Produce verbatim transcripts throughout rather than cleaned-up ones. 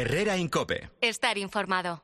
Herrera en COPE. Estar informado.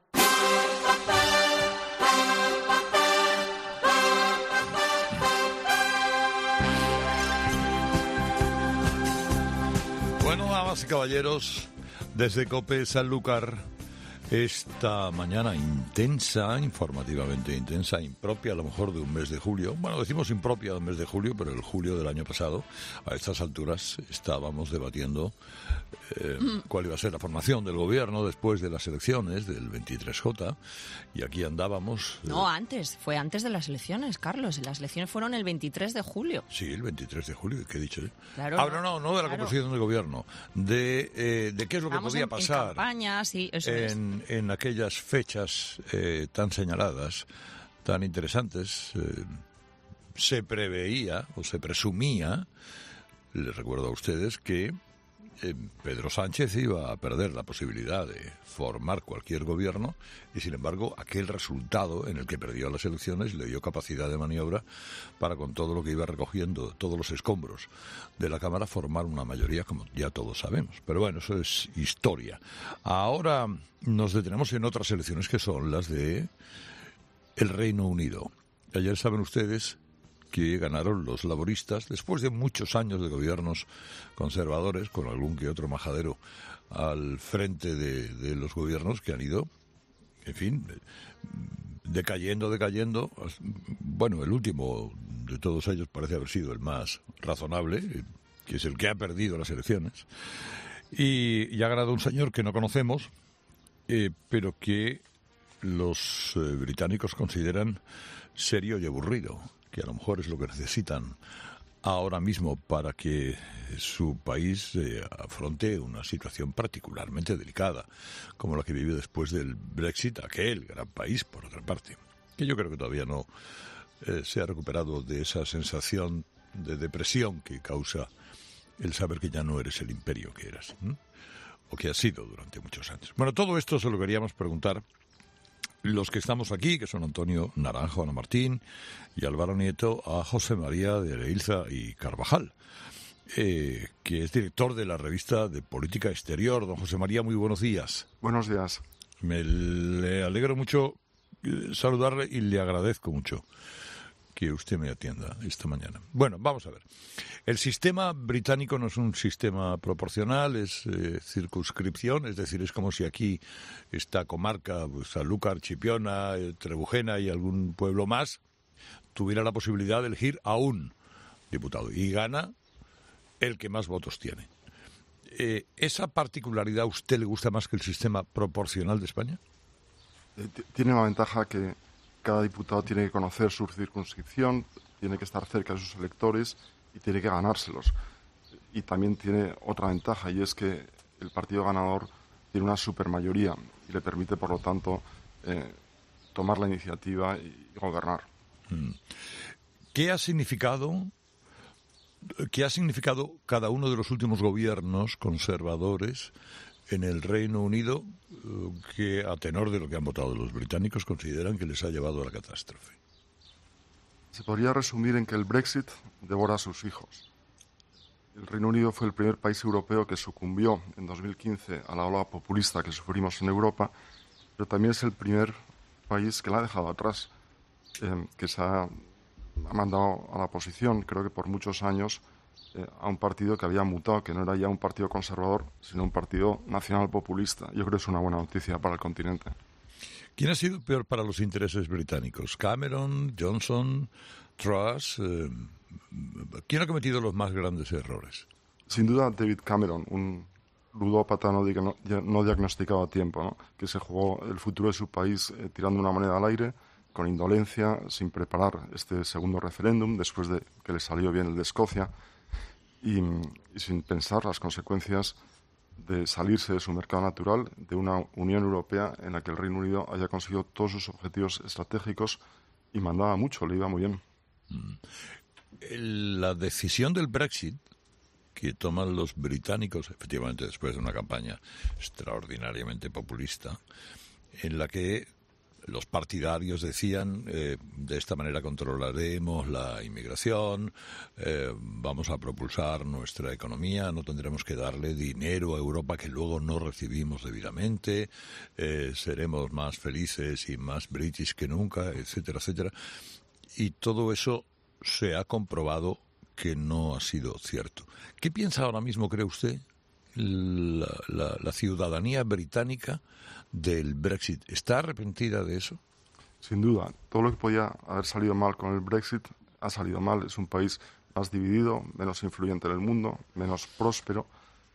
Bueno, damas y caballeros, desde COPE Sanlúcar, esta mañana intensa, informativamente intensa, impropia a lo mejor de un mes de julio. Bueno, decimos impropia de un mes de julio, pero el julio del año pasado, a estas alturas, estábamos debatiendo eh, cuál iba a ser la formación del gobierno después de las elecciones del veintitrés J, y aquí andábamos... Eh, no, antes, fue antes de las elecciones, Carlos. Las elecciones fueron el veintitrés de julio. Sí, el veintitrés de julio, ¿qué he dicho? ¿Eh? Claro, ah, no, no, no de la claro. composición del gobierno, de, eh, de qué es lo Vamos que podía en, pasar. En campaña, sí, eso en, es. en aquellas fechas eh, tan señaladas, tan interesantes, eh, se preveía o se presumía, les recuerdo a ustedes, que eh, Pedro Sánchez iba a perder la posibilidad de formar cualquier gobierno y, sin embargo, aquel resultado en el que perdió las elecciones le dio capacidad de maniobra para, con todo lo que iba recogiendo, todos los escombros de la Cámara, formar una mayoría, como ya todos sabemos. Pero bueno, eso es historia. Ahora nos detenemos en otras elecciones, que son las de el Reino Unido. Ayer saben ustedes que ganaron los laboristas después de muchos años de gobiernos conservadores, con algún que otro majadero al frente de, de los gobiernos que han ido, en fin, decayendo, decayendo. Bueno, el último de todos ellos parece haber sido el más razonable, que es el que ha perdido las elecciones. Y, y ha ganado un señor que no conocemos, eh, pero que los eh, británicos consideran serio y aburrido, que a lo mejor es lo que necesitan ahora mismo para que su país eh, afronte una situación particularmente delicada, como la que vive después del Brexit, aquel gran país, por otra parte, que yo creo que todavía no eh, se ha recuperado de esa sensación de depresión que causa el saber que ya no eres el imperio que eras, ¿eh? o que has sido durante muchos años. Bueno, todo esto se lo queríamos preguntar los que estamos aquí, que son Antonio Naranjo, Ana Martín y Álvaro Nieto, a José María de Leilza y Carvajal, eh, que es director de la revista de Política Exterior. Don José María, muy buenos días. Buenos días. Me le alegro mucho eh, saludarle y le agradezco mucho que usted me atienda esta mañana. Bueno, vamos a ver. El sistema británico no es un sistema proporcional, es eh, circunscripción, es decir, es como si aquí esta comarca, pues, Sanlúcar, Chipiona, eh, Trebujena y algún pueblo más, tuviera la posibilidad de elegir a un diputado y gana el que más votos tiene. Eh, ¿Esa particularidad a usted le gusta más que el sistema proporcional de España? Eh, t- tiene la ventaja que cada diputado tiene que conocer su circunscripción, tiene que estar cerca de sus electores y tiene que ganárselos. Y también tiene otra ventaja, y es que el partido ganador tiene una supermayoría y le permite, por lo tanto, eh, tomar la iniciativa y gobernar. ¿Qué ha significado, qué ha significado cada uno de los últimos gobiernos conservadores en el Reino Unido, que, a tenor de lo que han votado los británicos, consideran que les ha llevado a la catástrofe? Se podría resumir en que el Brexit devora a sus hijos. El Reino Unido fue el primer país europeo que sucumbió en dos mil quince a la ola populista que sufrimos en Europa, pero también es el primer país que la ha dejado atrás, eh, que se ha, ha mandado a la oposición, creo que por muchos años, eh, a un partido que había mutado, que no era ya un partido conservador, sino un partido nacional populista. Yo creo que es una buena noticia para el continente. ¿Quién ha sido peor para los intereses británicos? ¿Cameron, Johnson, Truss? Eh, ¿Quién ha cometido los más grandes errores? Sin duda David Cameron, un ludópata no, diagno- no diagnosticado a tiempo, ¿no? Que se jugó el futuro de su país eh, tirando una moneda al aire, con indolencia, sin preparar este segundo referéndum, después de que le salió bien el de Escocia, y, y sin pensar las consecuencias de salirse de su mercado natural, de una Unión Europea en la que el Reino Unido haya conseguido todos sus objetivos estratégicos y mandaba mucho, le iba muy bien. La decisión del Brexit que toman los británicos, efectivamente después de una campaña extraordinariamente populista, en la que los partidarios decían, eh, de esta manera controlaremos la inmigración, eh, vamos a propulsar nuestra economía, no tendremos que darle dinero a Europa que luego no recibimos debidamente, eh, seremos más felices y más british que nunca, etcétera, etcétera. Y todo eso se ha comprobado que no ha sido cierto. ¿Qué piensa ahora mismo, cree usted, la, la, la ciudadanía británica del Brexit? ¿Está arrepentida de eso? Sin duda. Todo lo que podía haber salido mal con el Brexit ha salido mal. Es un país más dividido, menos influyente en el mundo, menos próspero,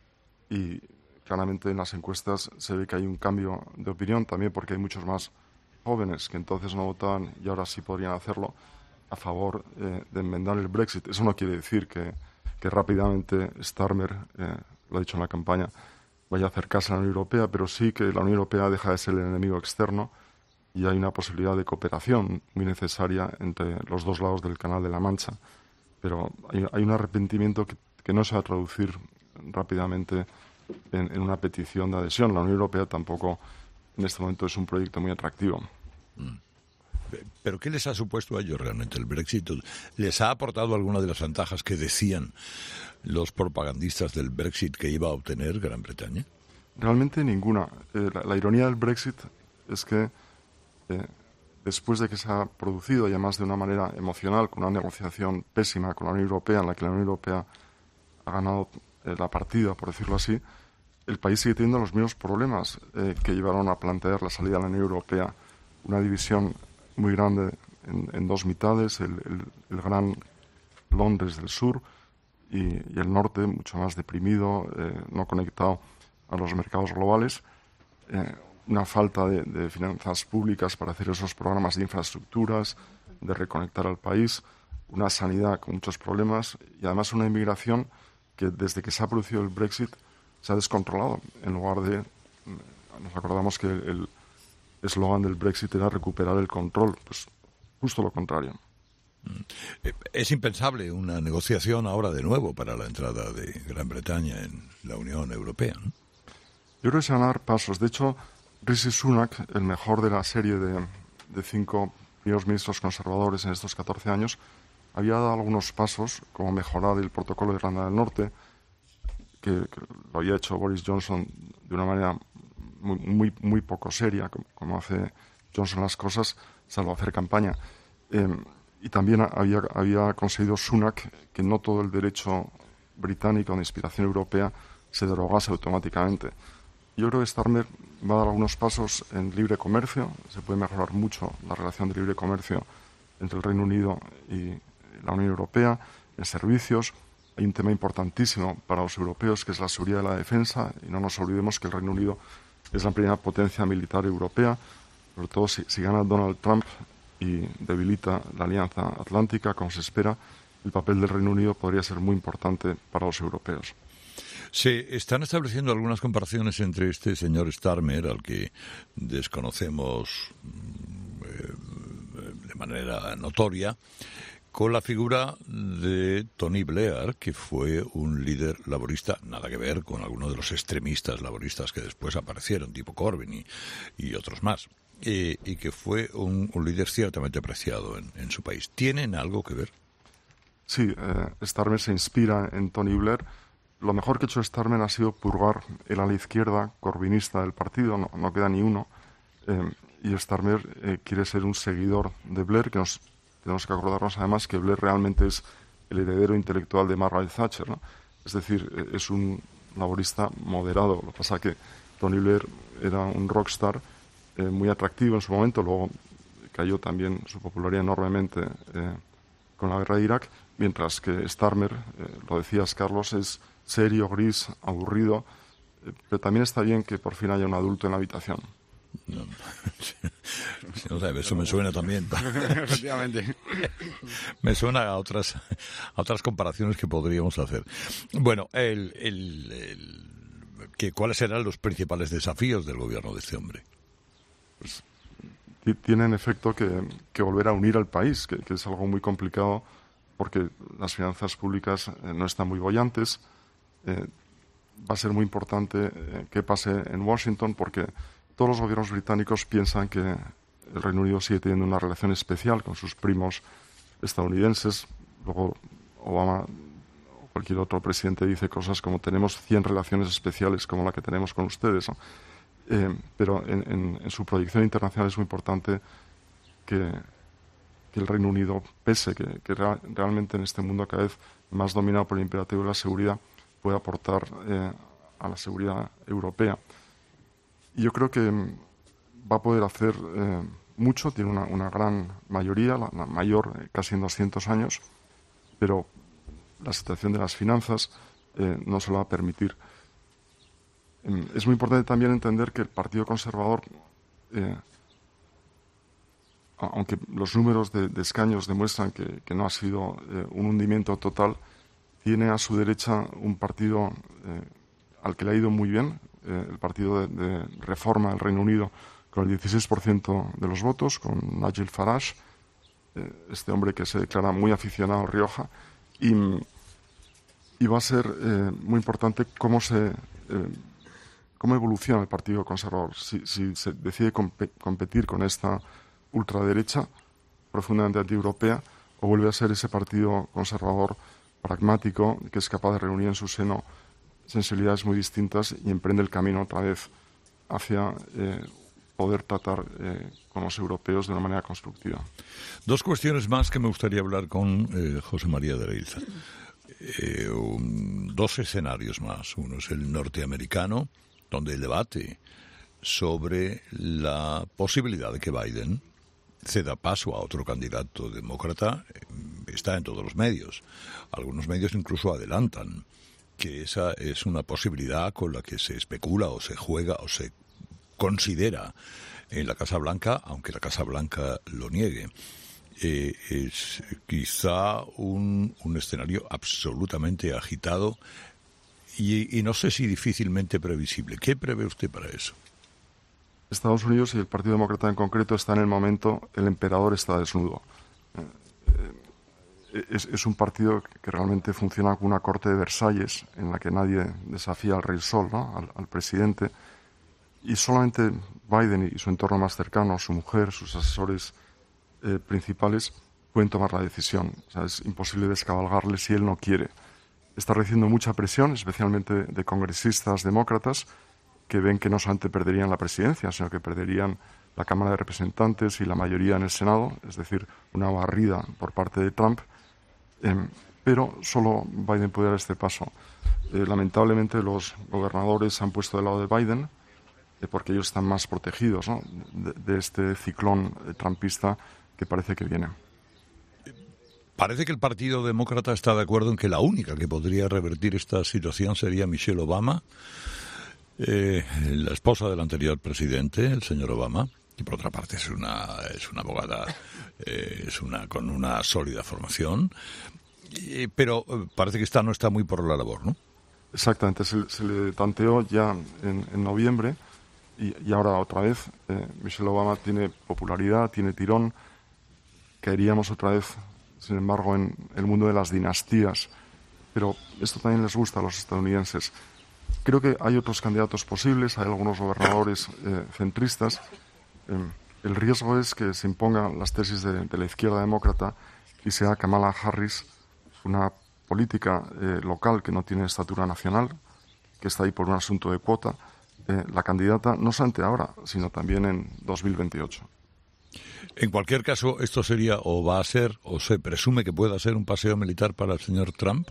y claramente en las encuestas se ve que hay un cambio de opinión, también porque hay muchos más jóvenes que entonces no votaban y ahora sí podrían hacerlo a favor eh, de enmendar el Brexit. Eso no quiere decir que, que rápidamente Starmer, eh, lo ha dicho en la campaña, vaya a acercarse a la Unión Europea, pero sí que la Unión Europea deja de ser el enemigo externo y hay una posibilidad de cooperación muy necesaria entre los dos lados del Canal de la Mancha. Pero hay, hay un arrepentimiento que, que no se va a traducir rápidamente en, en una petición de adhesión. La Unión Europea tampoco en este momento es un proyecto muy atractivo. Mm. ¿Pero qué les ha supuesto a ellos realmente el Brexit? ¿Les ha aportado alguna de las ventajas que decían los propagandistas del Brexit que iba a obtener Gran Bretaña? Realmente ninguna. Eh, la, la ironía del Brexit es que eh, después de que se ha producido, y además de una manera emocional, con una negociación pésima con la Unión Europea, en la que la Unión Europea ha ganado eh, la partida, por decirlo así, el país sigue teniendo los mismos problemas eh, que llevaron a plantear la salida de la Unión Europea. Una división muy grande en, en dos mitades, el, el, el gran Londres del sur y, y el norte mucho más deprimido, eh, no conectado a los mercados globales, eh, una falta de, de finanzas públicas para hacer esos programas de infraestructuras, de reconectar al país, una sanidad con muchos problemas y además una inmigración que desde que se ha producido el Brexit se ha descontrolado. En lugar de, nos acordamos que el eslogan del Brexit era recuperar el control, pues justo lo contrario. Es impensable una negociación ahora de nuevo para la entrada de Gran Bretaña en la Unión Europea, ¿no? Yo creo que se van a dar pasos. De hecho, Rishi Sunak, el mejor de la serie de, de cinco primeros ministros conservadores en estos catorce años, había dado algunos pasos, como mejorar el protocolo de Irlanda del Norte, que, que lo había hecho Boris Johnson de una manera muy, muy, muy poco seria, como, como hace Johnson las cosas, salvo hacer campaña. Eh, y también había, había conseguido Sunak que no todo el derecho británico de inspiración europea se derogase automáticamente. Yo creo que Starmer va a dar algunos pasos en libre comercio. Se puede mejorar mucho la relación de libre comercio entre el Reino Unido y la Unión Europea. En servicios hay un tema importantísimo para los europeos, que es la seguridad de la defensa, y no nos olvidemos que el Reino Unido es la primera potencia militar europea, sobre todo si, si gana Donald Trump y debilita la Alianza Atlántica, como se espera. El papel del Reino Unido podría ser muy importante para los europeos. Se están estableciendo algunas comparaciones entre este señor Starmer, al que desconocemos eh, de manera notoria, con la figura de Tony Blair, que fue un líder laborista, nada que ver con algunos de los extremistas laboristas que después aparecieron, tipo Corbyn y, y otros más, eh, y que fue un, un líder ciertamente apreciado en, en su país. ¿Tienen algo que ver? Sí, eh, Starmer se inspira en Tony Blair. Lo mejor que ha hecho Starmer ha sido purgar el ala izquierda corbynista del partido, no, no queda ni uno. Eh, y Starmer eh, quiere ser un seguidor de Blair, que nos tenemos que acordarnos además que Blair realmente es el heredero intelectual de Margaret Thatcher, ¿no? Es decir, eh, es un laborista moderado. Lo que pasa es que Tony Blair era un rockstar eh, muy atractivo en su momento, luego cayó también su popularidad enormemente eh, con la guerra de Irak, mientras que Starmer, eh, lo decías Carlos, es serio, gris, aburrido, eh, pero también está bien que por fin haya un adulto en la habitación. No, no sé, eso me suena también. Efectivamente. Me suena a otras a otras comparaciones que podríamos hacer. Bueno, el, el, el, que, ¿cuáles serán los principales desafíos del gobierno de este hombre? Pues tiene en efecto que, que volver a unir al país, que, que es algo muy complicado porque las finanzas públicas eh, no están muy bollantes. Eh, va a ser muy importante eh, qué pase en Washington, porque todos los gobiernos británicos piensan que el Reino Unido sigue teniendo una relación especial con sus primos estadounidenses. Luego Obama o cualquier otro presidente dice cosas como tenemos cien relaciones especiales como la que tenemos con ustedes, ¿no? Eh, pero en, en, en su proyección internacional es muy importante que, que el Reino Unido pese, que, que real, realmente en este mundo cada vez más dominado por el imperativo de la seguridad pueda aportar eh, a la seguridad europea. Y yo creo que va a poder hacer eh, mucho, tiene una, una gran mayoría, la, la mayor eh, casi en doscientos años, pero la situación de las finanzas eh, no se lo va a permitir. Eh, es muy importante también entender que el Partido Conservador, eh, aunque los números de, de escaños demuestran que, que no ha sido eh, un hundimiento total, tiene a su derecha un partido eh, al que le ha ido muy bien, eh, el partido de, de Reforma del Reino Unido, con el dieciséis por ciento de los votos, con Nigel Farage, eh, este hombre que se declara muy aficionado al Rioja, y, y va a ser eh, muy importante cómo se eh, cómo evoluciona el Partido Conservador, si, si se decide comp- competir con esta ultraderecha profundamente antieuropea o vuelve a ser ese partido conservador pragmático que es capaz de reunir en su seno sensibilidades muy distintas y emprende el camino otra vez hacia eh, poder tratar eh, con los europeos de una manera constructiva. Dos cuestiones más que me gustaría hablar con eh, José María de Leilza. Eh, un, dos escenarios más. Uno es el norteamericano, donde el debate sobre la posibilidad de que Biden ceda paso a otro candidato demócrata está en todos los medios. Algunos medios incluso adelantan que esa es una posibilidad con la que se especula o se juega o se considera en la Casa Blanca, aunque la Casa Blanca lo niegue. Eh, es quizá un, un escenario absolutamente agitado y, y no sé si difícilmente previsible. ¿Qué prevé usted para eso? Estados Unidos y el Partido Demócrata en concreto está en el momento, el emperador está desnudo. Eh, es, es un partido que realmente funciona como una corte de Versalles, en la que nadie desafía al rey sol, ¿no? al, al presidente, y solamente Biden y su entorno más cercano, su mujer, sus asesores eh, principales, pueden tomar la decisión. O sea, es imposible descabalgarle si él no quiere. Está recibiendo mucha presión, especialmente de congresistas demócratas, que ven que no solamente perderían la presidencia, sino que perderían la Cámara de Representantes y la mayoría en el Senado, es decir, una barrida por parte de Trump, eh, pero solo Biden puede dar este paso. Eh, lamentablemente los gobernadores se han puesto del lado de Biden, eh, porque ellos están más protegidos, ¿no?, de, de este ciclón eh, trumpista que parece que viene. Parece que el Partido Demócrata está de acuerdo en que la única que podría revertir esta situación sería Michelle Obama, Eh, la esposa del anterior presidente, el señor Obama, que por otra parte es una es una abogada eh, es una con una sólida formación, eh, pero parece que esta no está muy por la labor, ¿no? Exactamente, se, se le tanteó ya en, en noviembre y, y ahora otra vez. eh, Michelle Obama tiene popularidad, tiene tirón. Caeríamos otra vez, sin embargo, en el mundo de las dinastías, pero esto también les gusta a los estadounidenses. Creo que hay otros candidatos posibles, hay algunos gobernadores eh, centristas. Eh, el riesgo es que se impongan las tesis de, de la izquierda demócrata y sea Kamala Harris, una política eh, local que no tiene estatura nacional, que está ahí por un asunto de cuota, eh, la candidata no solamente ahora, sino también en dos mil veintiocho. En cualquier caso, esto sería o va a ser, o se presume que pueda ser un paseo militar para el señor Trump.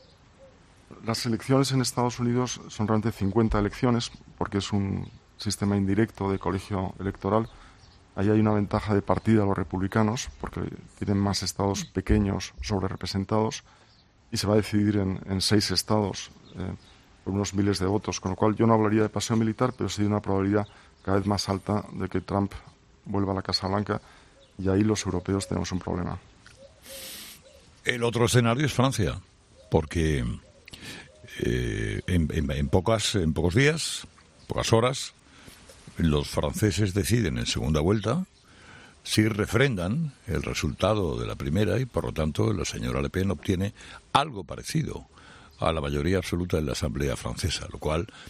Las elecciones en Estados Unidos son realmente cincuenta elecciones, porque es un sistema indirecto de colegio electoral. Ahí hay una ventaja de partida a los republicanos, porque tienen más estados pequeños sobre representados, y se va a decidir en, en seis estados eh, por unos miles de votos, con lo cual yo no hablaría de paseo militar, pero sí de una probabilidad cada vez más alta de que Trump vuelva a la Casa Blanca, y ahí los europeos tenemos un problema. El otro escenario es Francia, porque eh, en, en, en, pocas, en pocos días, pocas horas, los franceses deciden en segunda vuelta si refrendan el resultado de la primera y, por lo tanto, la señora Le Pen obtiene algo parecido a la mayoría absoluta de la Asamblea francesa, lo cual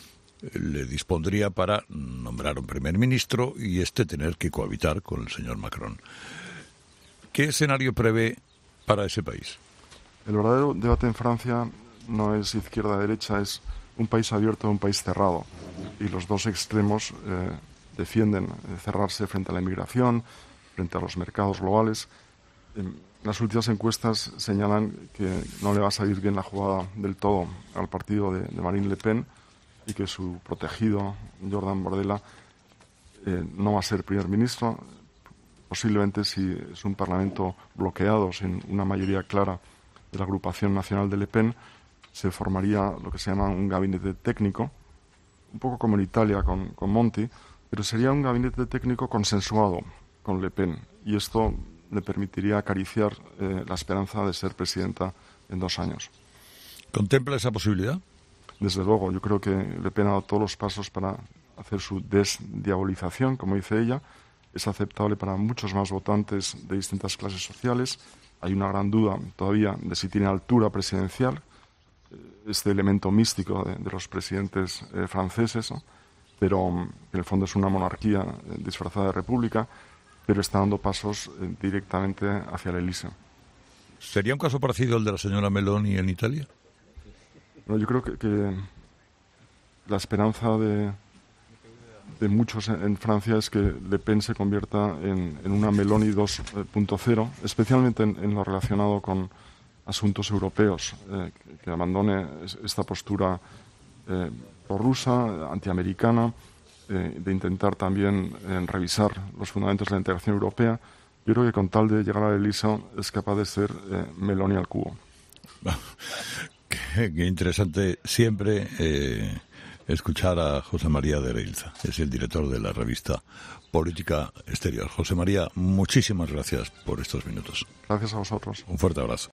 le dispondría para nombrar un primer ministro y este tener que cohabitar con el señor Macron. ¿Qué escenario prevé para ese país? El verdadero debate en Francia no es izquierda-derecha, es un país abierto o un país cerrado. Y los dos extremos eh, defienden eh, cerrarse frente a la inmigración, frente a los mercados globales. Eh, las últimas encuestas señalan que no le va a salir bien la jugada del todo al partido de, de Marine Le Pen y que su protegido, Jordan Bardella, eh, no va a ser primer ministro. Posiblemente, si es un parlamento bloqueado, sin una mayoría clara de la agrupación nacional de Le Pen, se formaría lo que se llama un gabinete técnico, un poco como en Italia con, con Monti, pero sería un gabinete técnico consensuado con Le Pen, y esto le permitiría acariciar eh, la esperanza de ser presidenta en dos años. ¿Contempla esa posibilidad? Desde luego, yo creo que Le Pen ha dado todos los pasos para hacer su desdiabolización, como dice ella. Es aceptable para muchos más votantes de distintas clases sociales. Hay una gran duda todavía de si tiene altura presidencial, este elemento místico de, de los presidentes eh, franceses, ¿no? Pero en el fondo es una monarquía eh, disfrazada de república, pero está dando pasos eh, directamente hacia el Elíseo. ¿Sería un caso parecido al de la señora Meloni en Italia? Bueno, yo creo que, que la esperanza de, de muchos en, en Francia es que Le Pen se convierta en, en una Meloni dos punto cero, especialmente en, en lo relacionado con asuntos europeos, eh, que, que abandone esta postura eh, prorrusa, antiamericana, eh, de intentar también eh, revisar los fundamentos de la integración europea. Yo creo que con tal de llegar al Elíseo es capaz de ser eh, Meloni al cubo. Qué, qué interesante siempre eh, escuchar a José María de Reilza, es el director de la revista Política Exterior. José María, muchísimas gracias por estos minutos. Gracias a vosotros. Un fuerte abrazo.